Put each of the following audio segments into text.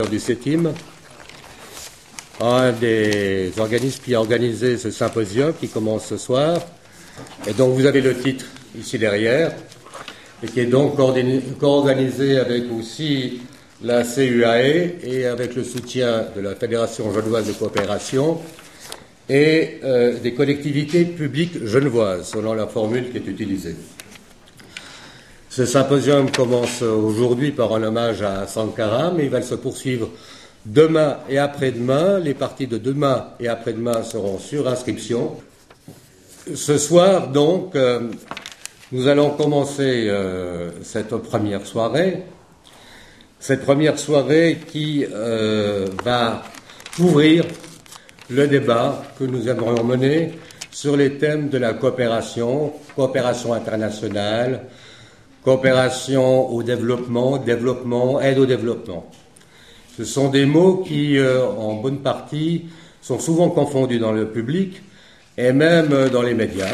du CETIM, un des organismes qui a organisé ce symposium qui commence ce soir, et dont vous avez le titre ici derrière, et qui est donc co-organisé avec aussi la CUAE et avec le soutien de la Fédération genevoise de coopération et des collectivités publiques genevoises, selon la formule qui est utilisée. Ce symposium commence aujourd'hui par un hommage à Sankara, mais il va se poursuivre demain et après-demain. Les parties de demain et après-demain seront sur inscription. Ce soir, donc, nous allons commencer cette première soirée. Cette première soirée qui va ouvrir le débat que nous aimerions mener sur les thèmes de la coopération, coopération internationale, coopération au développement, développement, aide au développement. Ce sont des mots qui, en bonne partie, sont souvent confondus dans le public et même dans les médias,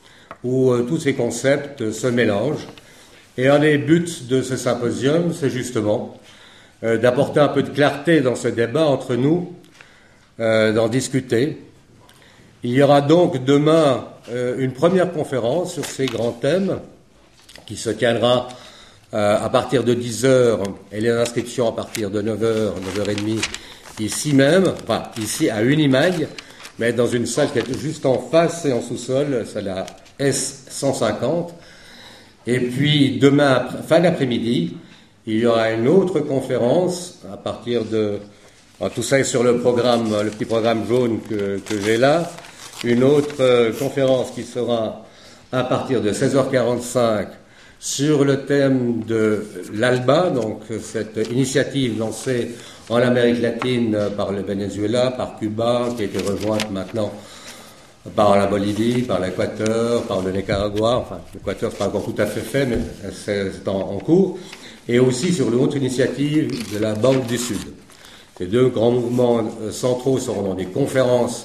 où tous ces concepts se mélangent. Et un des buts de ce symposium, c'est justement d'apporter un peu de clarté dans ce débat entre nous, d'en discuter. Il y aura donc demain une première conférence sur ces grands thèmes qui se tiendra à partir de 10h et les inscriptions à partir de 9h, 9h30 ici même, enfin ici à Unimag, mais dans une salle qui est juste en face et en sous-sol, c'est la S150. Et puis demain, fin d'après-midi, il y aura une autre conférence à partir de... tout ça est sur le programme, le petit programme jaune que j'ai là. Une autre conférence qui sera à partir de 16h45 sur le thème de l'ALBA, donc cette initiative lancée en Amérique latine par le Venezuela, par Cuba, qui a été rejointe maintenant par la Bolivie, par l'Équateur, par le Nicaragua. Enfin, l'Équateur, c'est pas encore tout à fait fait, mais c'est en cours. Et aussi sur l'autre initiative de la Banque du Sud. Ces deux grands mouvements centraux seront dans des conférences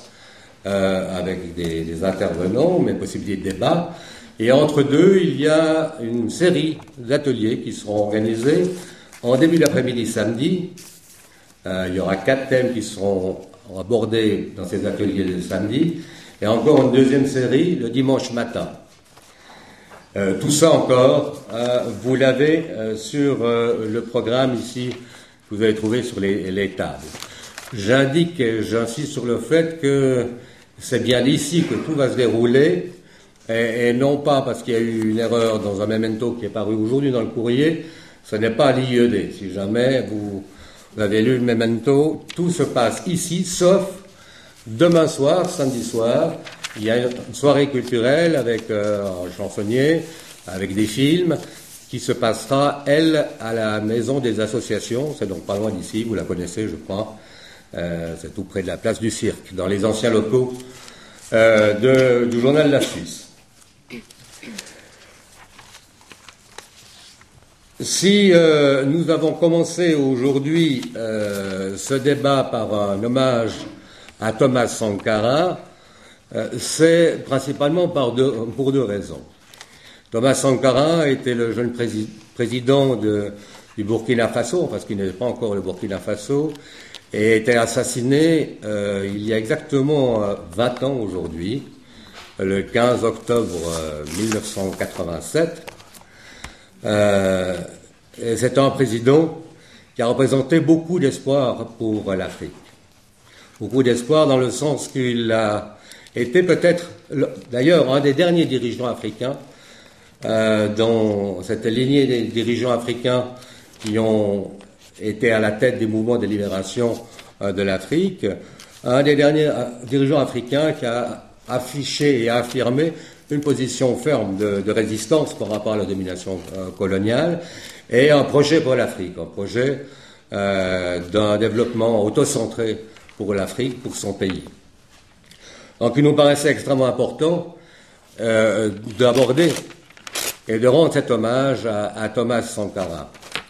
avec des intervenants, mais possibilités de débat. Et entre deux, il y a une série d'ateliers qui seront organisés en début d'après-midi samedi. Il y aura 4 thèmes qui seront abordés dans ces ateliers de samedi. Et encore une deuxième série le dimanche matin. Tout ça encore, vous l'avez sur le programme ici que vous avez trouvé sur les tables. J'indique et j'insiste sur le fait que c'est bien ici que tout va se dérouler, et non pas parce qu'il y a eu une erreur dans un memento qui est paru aujourd'hui dans le courrier. Ce n'est pas l'IED. Si jamais vous avez lu le memento, tout se passe ici, sauf demain soir, samedi soir. Il y a une soirée culturelle avec un chansonnier, avec des films, qui se passera, elle, à la Maison des Associations. C'est donc pas loin d'ici, vous la connaissez, je crois. C'est tout près de la place du Cirque, dans les anciens locaux du journal La Suisse. Si nous avons commencé aujourd'hui ce débat par un hommage à Thomas Sankara, c'est principalement pour deux raisons. Thomas Sankara était le jeune président du Burkina Faso, parce qu'il n'est pas encore le Burkina Faso, et était assassiné il y a exactement 20 ans aujourd'hui, le 15 octobre 1987. C'est un président qui a représenté beaucoup d'espoir pour l'Afrique. Beaucoup d'espoir dans le sens qu'il a été peut-être, d'ailleurs, un des derniers dirigeants africains dans cette lignée des dirigeants africains qui ont été à la tête des mouvements de libération de l'Afrique, un des derniers dirigeants africains qui a affiché et affirmé une position ferme de résistance par rapport à la domination coloniale et un projet pour l'Afrique, un projet d'un développement autocentré pour l'Afrique, pour son pays. Donc il nous paraissait extrêmement important d'aborder et de rendre cet hommage à Thomas Sankara.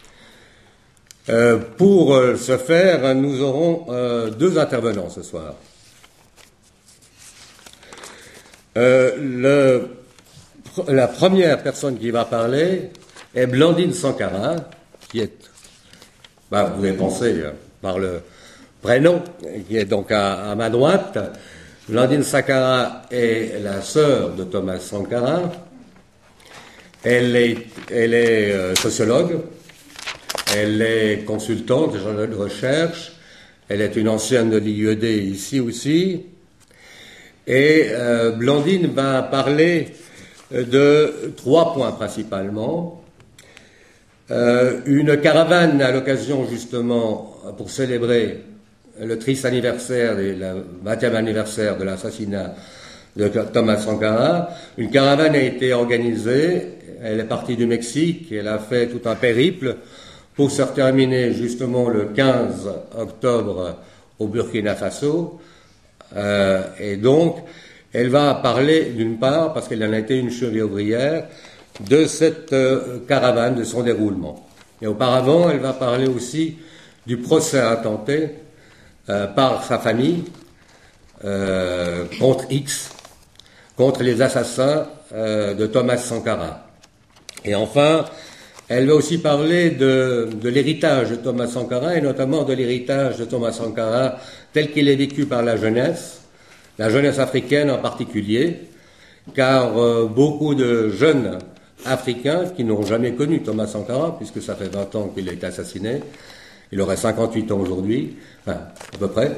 Pour ce faire, nous aurons 2 intervenants ce soir. La première personne qui va parler est Blandine Sankara, qui est, vous avez pensé, par le prénom, qui est donc à ma droite. Blandine Sankara est la sœur de Thomas Sankara. Elle est sociologue, elle est consultante, journaliste de recherche, elle est une ancienne de l'IED ici aussi. Et Blandine va parler de 3 points principalement. Une caravane à l'occasion justement pour célébrer le triste anniversaire, le 20e anniversaire de l'assassinat de Thomas Sankara. Une caravane a été organisée, elle est partie du Mexique, elle a fait tout un périple pour se terminer justement le 15 octobre au Burkina Faso. Et donc, elle va parler d'une part, parce qu'elle en a été une cheville ouvrière, de cette caravane, de son déroulement. Et auparavant, elle va parler aussi du procès intenté par sa famille contre X, contre les assassins de Thomas Sankara. Et enfin, elle va aussi parler de l'héritage de Thomas Sankara, et notamment de l'héritage de Thomas Sankara tel qu'il est vécu par la jeunesse africaine en particulier, car beaucoup de jeunes Africains qui n'ont jamais connu Thomas Sankara, puisque ça fait 20 ans qu'il a été assassiné, il aurait 58 ans aujourd'hui, enfin, à peu près,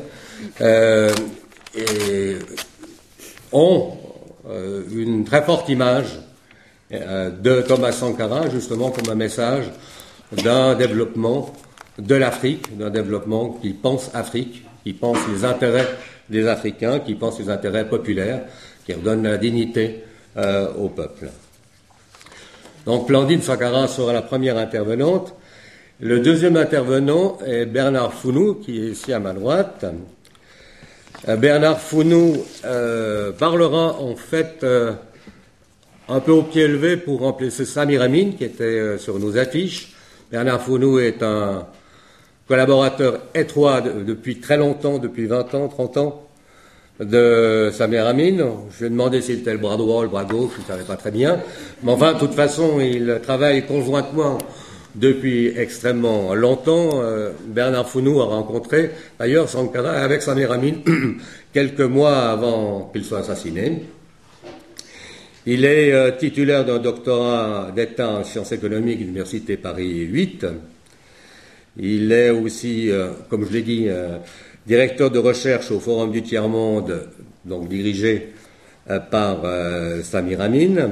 et ont une très forte image de Thomas Sankara, justement comme un message d'un développement de l'Afrique, d'un développement qui pense Afrique, qui pense les intérêts des Africains, qui pense les intérêts populaires, qui redonne la dignité au peuple. Donc Blandine Sankara sera la première intervenante. Le deuxième intervenant est Bernard Founou, qui est ici à ma droite. Bernard Founou parlera en fait un peu au pied levé pour remplacer Samir Amin, qui était sur nos affiches. Bernard Founou est un collaborateur étroit depuis très longtemps, depuis 20 ans, 30 ans, de Samir Amin. Je lui ai demandé s'il était le bras droit, le bras gauche, je ne savais pas très bien. Mais enfin, de toute façon, il travaille conjointement depuis extrêmement longtemps. Bernard Founou a rencontré d'ailleurs Sankara avec Samir Amin quelques mois avant qu'il soit assassiné. Il est titulaire d'un doctorat d'État en sciences économiques de l'Université Paris 8. Il est aussi, comme je l'ai dit, directeur de recherche au Forum du Tiers-Monde, donc dirigé par Samir Amin.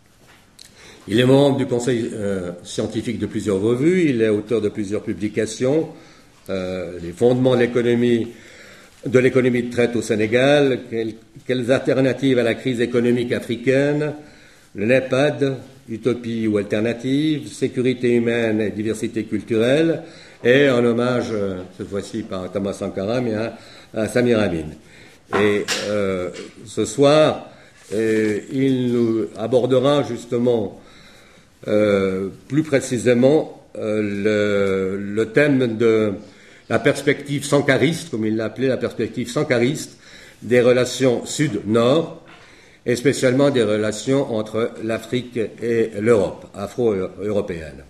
Il est membre du conseil scientifique de plusieurs revues, il est auteur de plusieurs publications, les fondements de l'économie de traite au Sénégal, quelles alternatives à la crise économique africaine, le NEPAD, utopie ou alternative, sécurité humaine et diversité culturelle, et un hommage, cette fois-ci par Thomas Sankara, mais à Samir Amin. Et ce soir, il nous abordera justement plus précisément le thème de la perspective sankariste, comme il l'appelait, la perspective sankariste des relations sud-nord, et spécialement des relations entre l'Afrique et l'Europe, afro-européenne.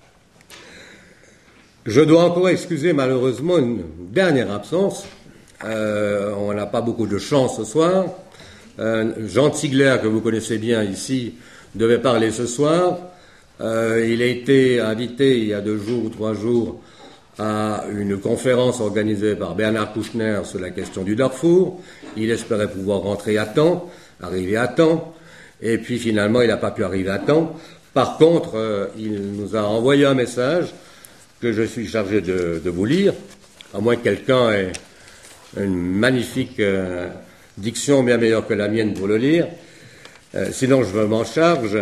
Je dois encore excuser malheureusement une dernière absence. On n'a pas beaucoup de chance ce soir. Jean Ziegler, que vous connaissez bien ici, devait parler ce soir. Il a été invité il y a 2 jours ou 3 jours à une conférence organisée par Bernard Kouchner sur la question du Darfour. Il espérait pouvoir rentrer à temps, arriver à temps, et puis finalement il n'a pas pu arriver à temps. Par contre, il nous a envoyé un message que je suis chargé de vous lire, à moins que quelqu'un ait une magnifique diction bien meilleure que la mienne pour le lire. Sinon je m'en charge.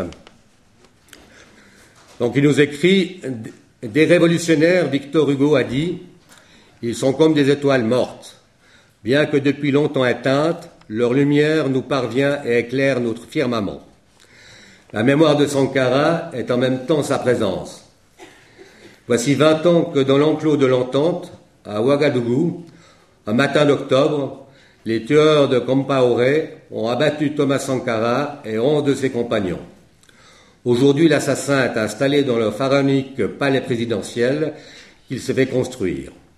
Donc il nous écrit: des révolutionnaires, Victor Hugo a dit, ils sont comme des étoiles mortes. Bien que depuis longtemps éteintes, leur lumière nous parvient et éclaire notre firmament. La mémoire de Sankara est en même temps sa présence. Voici 20 ans que dans l'enclos de l'Entente, à Ouagadougou, un matin d'octobre, les tueurs de Compaoré ont abattu Thomas Sankara et 11 de ses compagnons. Aujourd'hui, l'assassin est installé dans le pharaonique palais présidentiel qu'il s'est fait construire.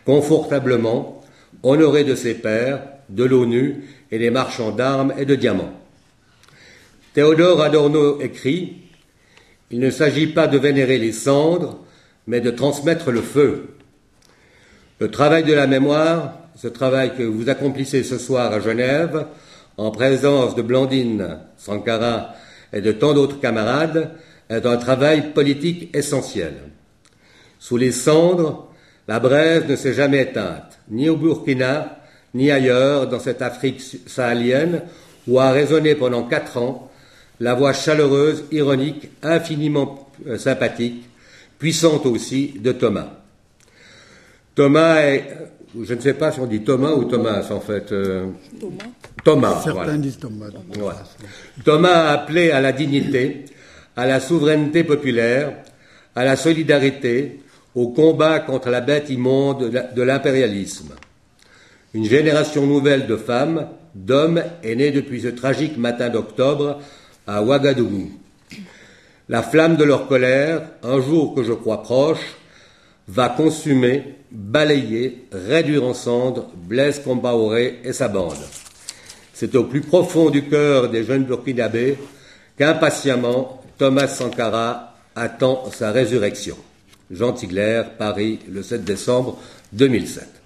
confortablement, honoré de ses pairs, de l'ONU et des marchands d'armes et de diamants. Théodore Adorno écrit « Il ne s'agit pas de vénérer les cendres, mais de transmettre le feu. » Le travail de la mémoire, ce travail que vous accomplissez ce soir à Genève, en présence de Blandine Sankara et de tant d'autres camarades, est un travail politique essentiel. Sous les cendres, la braise ne s'est jamais éteinte, ni au Burkina, ni ailleurs dans cette Afrique sahélienne, où a résonné pendant 4 ans la voix chaleureuse, ironique, infiniment sympathique, puissante aussi, de Thomas. Thomas est, je ne sais pas si on dit Thomas ou Thomas en fait. Thomas. Certains Voilà. disent Thomas. Voilà. Thomas a appelé à la dignité, à la souveraineté populaire, à la solidarité, au combat contre la bête immonde de l'impérialisme. Une génération nouvelle de femmes, d'hommes est née depuis ce tragique matin d'octobre à Ouagadougou. La flamme de leur colère, un jour que je crois proche, va consumer, balayer, réduire en cendres Blaise Compaoré et sa bande. C'est au plus profond du cœur des jeunes Burkinabés qu'impatiemment Thomas Sankara attend sa résurrection. Jean Tigler, Paris, le 7 décembre 2007.